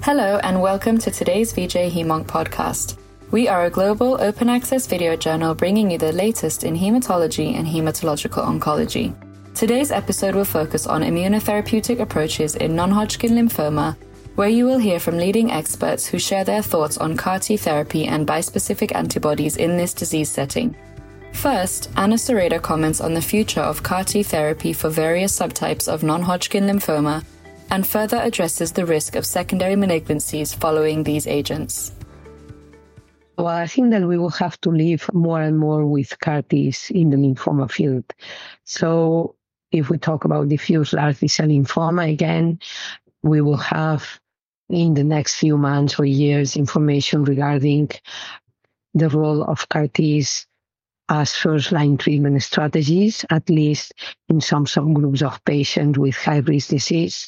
Hello and welcome to today's VJ Hemonc podcast. We are a global open access video journal bringing you the latest in hematology and hematological oncology. Today's episode will focus on immunotherapeutic approaches in non-Hodgkin lymphoma, where you will hear from leading experts who share their thoughts on CAR-T therapy and bispecific antibodies in this disease setting. First, Anna Sereda comments on the future of CAR-T therapy for various subtypes of non-Hodgkin lymphoma and further addresses the risk of secondary malignancies following these agents. Well, I think that we will have to live more and more with CAR-Ts in the lymphoma field. So if we talk about diffuse large B-cell lymphoma, again, we will have in the next few months or years information regarding the role of CAR-Ts as first-line treatment strategies, at least in some subgroups of patients with high-risk disease.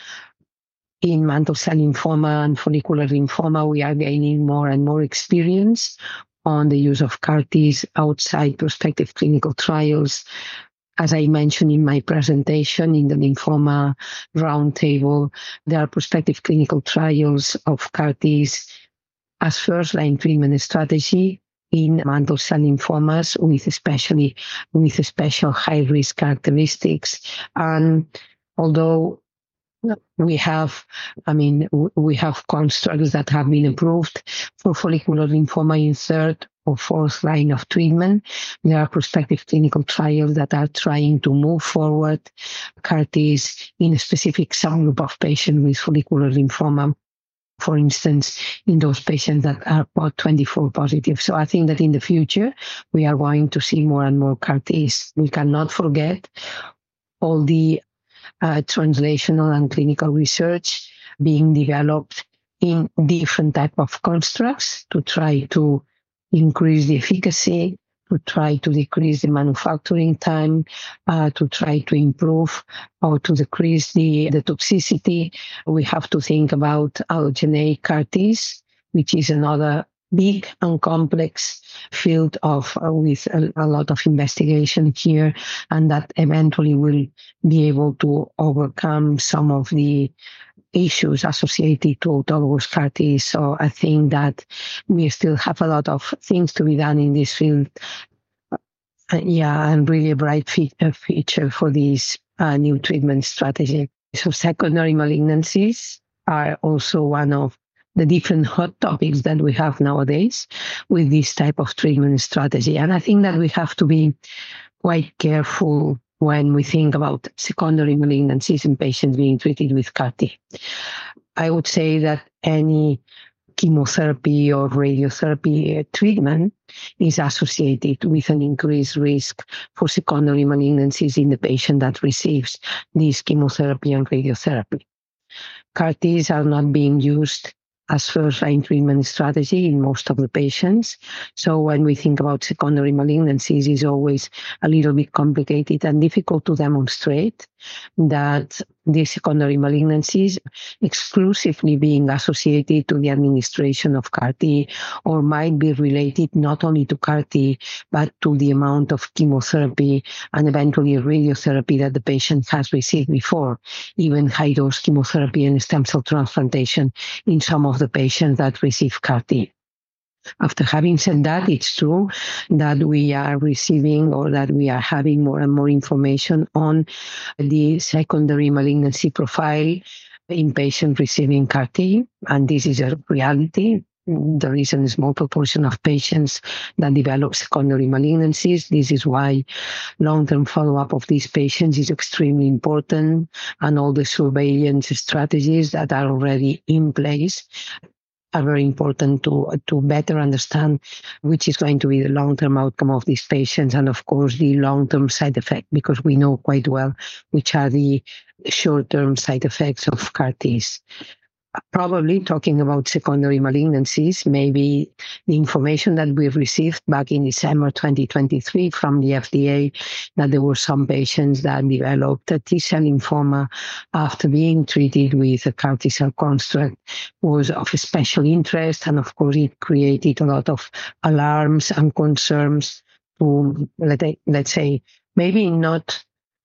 In mantle cell lymphoma and follicular lymphoma, we are gaining more and more experience on the use of CAR-Ts outside prospective clinical trials. As I mentioned in my presentation in the lymphoma roundtable, there are prospective clinical trials of CAR-Ts as first-line treatment strategy in mantle cell lymphomas with special high-risk characteristics. And although we have constructs that have been approved for follicular lymphoma in third or fourth line of treatment. There are prospective clinical trials that are trying to move forward CAR-Ts in a specific subgroup of patients with follicular lymphoma, for instance, in those patients that are POD24 positive. So I think that in the future, we are going to see more and more CAR-Ts. We cannot forget all the translational and clinical research being developed in different type of constructs to try to increase the efficacy, to try to decrease the manufacturing time, to try to improve or to decrease the toxicity. We have to think about allogeneic CAR-Ts, which is another big and complex field with a lot of investigation here, and that eventually will be able to overcome some of the issues associated to autologous CAR-T. So I think that we still have a lot of things to be done in this field. And really a bright future for this new treatment strategy. So secondary malignancies are also one of the different hot topics that we have nowadays with this type of treatment strategy. And I think that we have to be quite careful when we think about secondary malignancies in patients being treated with CAR-T. I would say that any chemotherapy or radiotherapy treatment is associated with an increased risk for secondary malignancies in the patient that receives this chemotherapy and radiotherapy. CAR-Ts are not being used as first-line treatment strategy in most of the patients. So when we think about secondary malignancies, it's always a little bit complicated and difficult to demonstrate that these secondary malignancies exclusively being associated to the administration of CAR-T or might be related not only to CAR-T, but to the amount of chemotherapy and eventually radiotherapy that the patient has received before, even high-dose chemotherapy and stem cell transplantation in some of the patients that receive CAR-T. After having said that, it's true that we are receiving or that we are having more and more information on the secondary malignancy profile in patients receiving CAR-T, and this is a reality. There is a small proportion of patients that develop secondary malignancies. This is why long-term follow-up of these patients is extremely important, and all the surveillance strategies that are already in place are very important to better understand which is going to be the long-term outcome of these patients and, of course, the long-term side effect, because we know quite well which are the short-term side effects of CAR-Ts. Probably talking about secondary malignancies, maybe the information that we received back in December 2023 from the FDA, that there were some patients that developed a T-cell lymphoma after being treated with a CAR-T cell construct was of special interest. And of course, it created a lot of alarms and concerns to, let's say, maybe not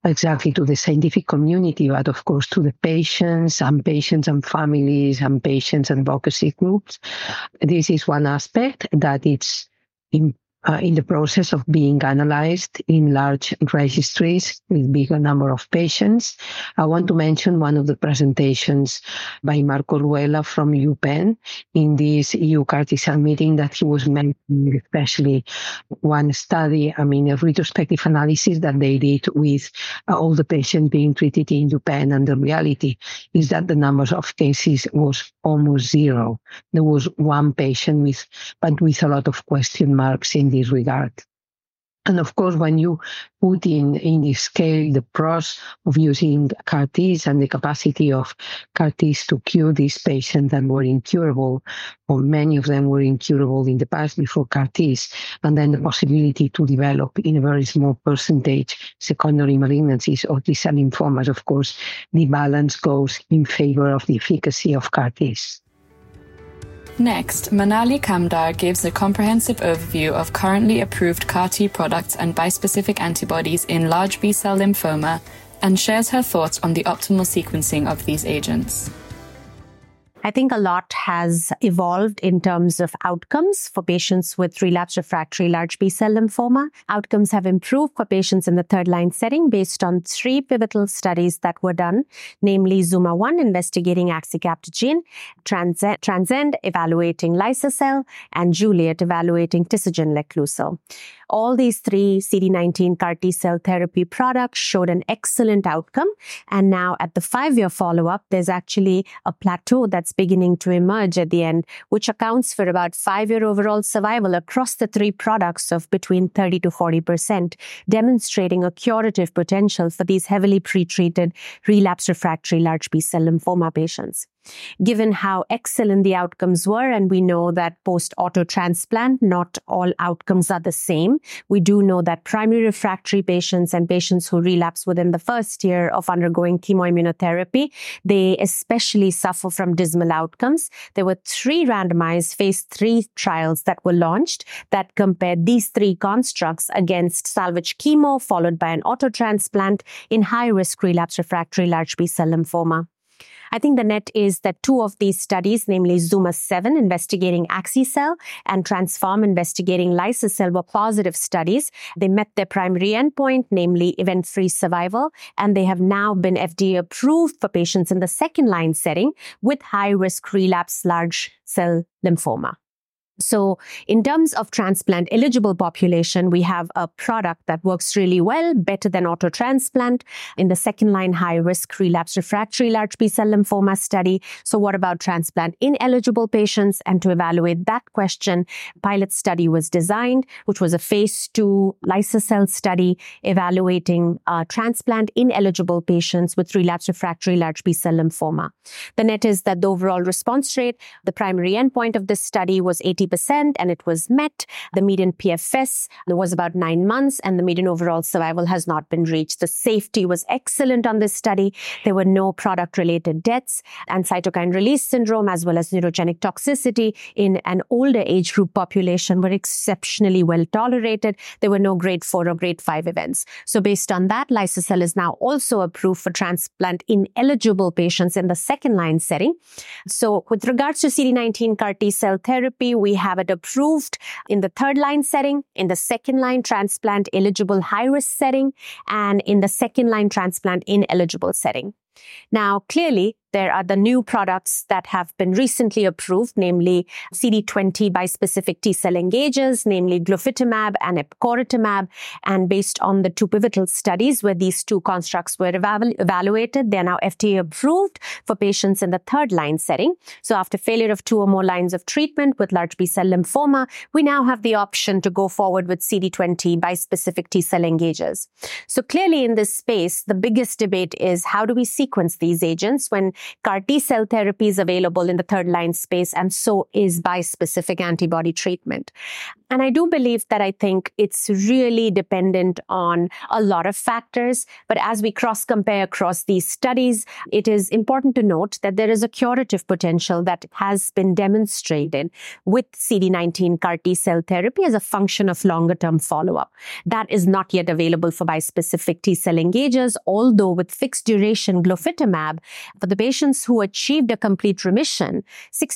exactly to the scientific community, but of course to the patients and families and patients advocacy groups. This is one aspect that it's in the process of being analyzed in large registries with bigger number of patients. I want to mention one of the presentations by Marco Ruela from UPenn in this EU CAR T-cell meeting that he was mentioning, especially one study, a retrospective analysis that they did with all the patients being treated in UPenn, and the reality is that the numbers of cases was almost zero. There was one patient but with a lot of question marks in this regard. And of course, when you put in the scale the pros of using CAR Ts and the capacity of CAR Ts to cure these patients that were incurable, or many of them were incurable in the past before CAR Ts, and then the possibility to develop in a very small percentage secondary malignancies or T-cell lymphomas, of course, the balance goes in favor of the efficacy of CAR Ts. Next, Manali Kamdar gives a comprehensive overview of currently approved CAR-T products and bispecific antibodies in large B-cell lymphoma and shares her thoughts on the optimal sequencing of these agents. I think a lot has evolved in terms of outcomes for patients with relapsed refractory large B-cell lymphoma. Outcomes have improved for patients in the third-line setting based on 3 pivotal studies that were done, namely ZUMA-1 investigating axicabtagene, Transcend evaluating liso-cel, and Juliet evaluating tisagenlecleucel. All these 3 CD19 CAR T-cell therapy products showed an excellent outcome. And now at the 5-year follow-up, there's actually a plateau that's beginning to emerge at the end, which accounts for about 5-year overall survival across the 3 products of between 30 to 40%, demonstrating a curative potential for these heavily pretreated relapsed refractory large B-cell lymphoma patients. Given how excellent the outcomes were, and we know that post-auto transplant, not all outcomes are the same. We do know that primary refractory patients and patients who relapse within the first year of undergoing chemoimmunotherapy, they especially suffer from dismal outcomes. There were 3 randomized phase 3 trials that were launched that compared these 3 constructs against salvage chemo followed by an auto transplant in high-risk relapsed refractory large B-cell lymphoma. I think the net is that 2 of these studies, namely ZUMA-7 investigating axi-cel and Transform investigating liso-cel, were positive studies. They met their primary endpoint, namely event-free survival, and they have now been FDA approved for patients in the second-line setting with high-risk relapse large cell lymphoma. So in terms of transplant eligible population, we have a product that works really well, better than auto transplant in the second line high risk relapse refractory large B-cell lymphoma study. So what about transplant ineligible patients? And to evaluate that question, pilot study was designed, which was a phase 2 liso-cel study evaluating transplant ineligible patients with relapse refractory large B-cell lymphoma. The net is that the overall response rate, the primary endpoint of this study was 80%, and it was met. The median PFS was about 9 months, and the median overall survival has not been reached. The safety was excellent on this study. There were no product-related deaths, and cytokine release syndrome as well as neurogenic toxicity in an older age group population were exceptionally well tolerated. There were no grade 4 or grade 5 events. So based on that, liso-cel is now also approved for transplant ineligible patients in the second line setting. So with regards to CD19 CAR T-cell therapy, we have it approved in the third line setting, in the second line transplant eligible high risk setting, and in the second line transplant ineligible setting. Now, clearly, there are the new products that have been recently approved, namely CD20 bispecific T-cell engagers, namely glofitamab and epcoritamab. And based on the 2 pivotal studies where these 2 constructs were evaluated, they are now FDA approved for patients in the third line setting. So after failure of 2 or more lines of treatment with large B-cell lymphoma, we now have the option to go forward with CD20 bispecific T-cell engagers. So clearly in this space, the biggest debate is how do we sequence these agents when CAR T-cell therapy is available in the third-line space, and so is bispecific antibody treatment. And I do believe that I think it's really dependent on a lot of factors. But as we cross-compare across these studies, it is important to note that there is a curative potential that has been demonstrated with CD19 CAR T-cell therapy as a function of longer-term follow-up. That is not yet available for bispecific T-cell engagers, although with fixed duration glofitamab, for the patients who achieved a complete remission,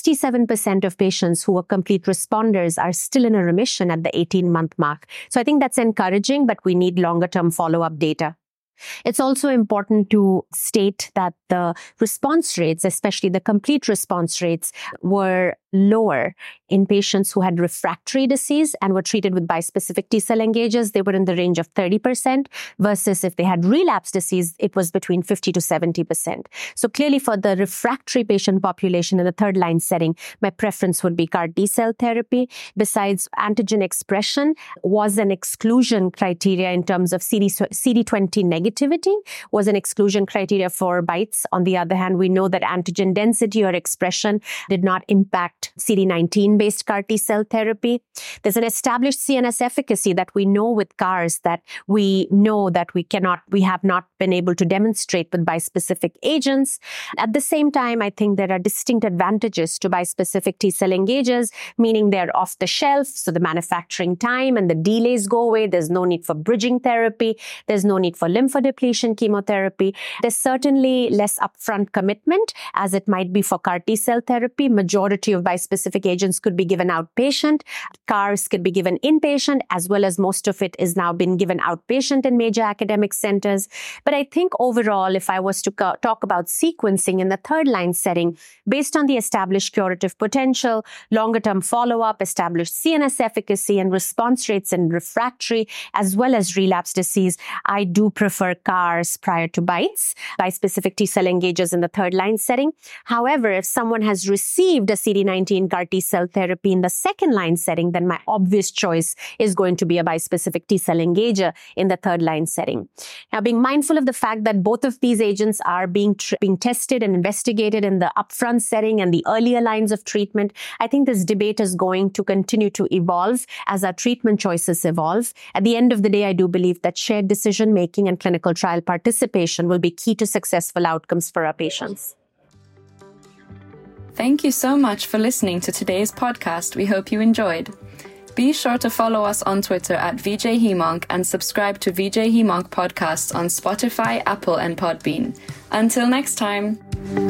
67% of patients who were complete responders are still in a remission at the 18-month mark. So I think that's encouraging, but we need longer-term follow-up data. It's also important to state that the response rates, especially the complete response rates, were lower in patients who had refractory disease and were treated with bispecific T-cell engagers. They were in the range of 30% versus if they had relapsed disease, it was between 50 to 70%. So clearly for the refractory patient population in the third line setting, my preference would be CAR T-cell therapy. Besides, antigen expression was an exclusion criteria in terms of CD20 negativity, was an exclusion criteria for BiTEs. On the other hand, we know that antigen density or expression did not impact CD19-based CAR T-cell therapy. There's an established CNS efficacy that we know with CARs that we know that we have not been able to demonstrate with bispecific agents. At the same time, I think there are distinct advantages to bispecific T-cell engagers, meaning they're off the shelf, so the manufacturing time and the delays go away. There's no need for bridging therapy. There's no need for lymphodepletion chemotherapy. There's certainly less upfront commitment as it might be for CAR T-cell therapy. Majority of bispecific agents could be given outpatient. CARs could be given inpatient, as well as most of it is now been given outpatient in major academic centers. But I think overall, if I was to talk about sequencing in the third line setting, based on the established curative potential, longer-term follow-up, established CNS efficacy and response rates in refractory, as well as relapse disease, I do prefer CARs prior to BiTEs, bispecific T-cell engagers in the third line setting. However, if someone has received a CD19 CAR T-cell therapy in the second line setting, then my obvious choice is going to be a bispecific T-cell engager in the third line setting. Now, being mindful of the fact that both of these agents are being tested and investigated in the upfront setting and the earlier lines of treatment, I think this debate is going to continue to evolve as our treatment choices evolve. At the end of the day, I do believe that shared decision-making and clinical trial participation will be key to successful outcomes for our patients. Thank you so much for listening to today's podcast. We hope you enjoyed. Be sure to follow us on Twitter at VJHemonc and subscribe to VJ Hemonc podcasts on Spotify, Apple, and Podbean. Until next time.